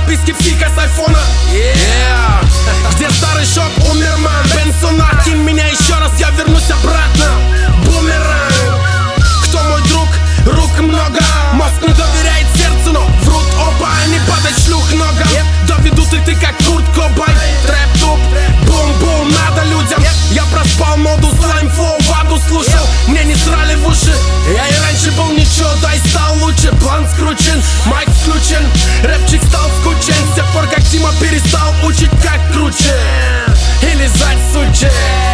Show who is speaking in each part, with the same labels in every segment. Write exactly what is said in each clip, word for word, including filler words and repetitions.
Speaker 1: подписки псика с айфона. Yeah. Где старый шок, умерман, Бенсона, кинь меня еще раз, я вернусь обратно. Бумеранг. Кто мой друг? Рук много. Мозг не доверяет сердцу, но врут оба. Не падать шлюх ногам. Доведут и ты как Курт Кобайн. Трэп-туп, бум-бум, надо людям. Я проспал моду, слайм флоу, ваду слушал. Мне не срали в уши. Я и раньше был ничего, да и стал лучше. План скручен, майк включен. Рэпчик стал скучен. С тех пор как Тима перестал учить как круче и лизать сучи.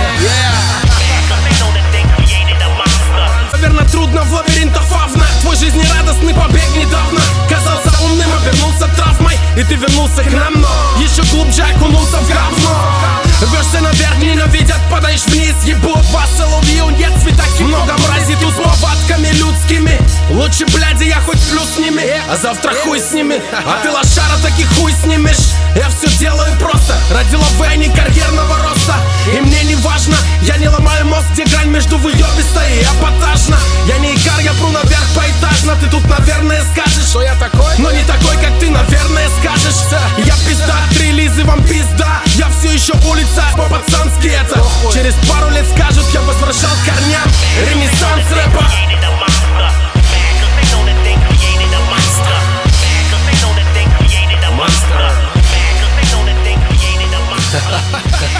Speaker 1: Наверное, трудно в лабиринтах фавна. Твой жизнерадостный побег недавно казался умным, обернулся травмой. И ты вернулся к нам, но еще глубже окунулся в говно. Рвешься наверх, ненавидят, падаешь вниз. Ебут вас, соловью, нет цвета. Много мрази тут с повадками людскими. Лучше, бляди, я хоть плюс с ними, а завтра хуй с ними. А ты лошара, таки хуй снимешь. Я все делаю просто ради лавы, а не карьерного роста. И мне не важно, я не ломаю мозг, где грань между выебистой и эпатажно. Я не икар, я пру наверх поэтажно. Ты тут, наверное, скажешь, что я такой, но не такой, как ты, наверное, скажешь. Я пизда, три лизы, вам пизда. Я все еще улица, по-пацански это. Через пару лет скажут, я возвращал к корням. Ренессанс рэпа. Monster.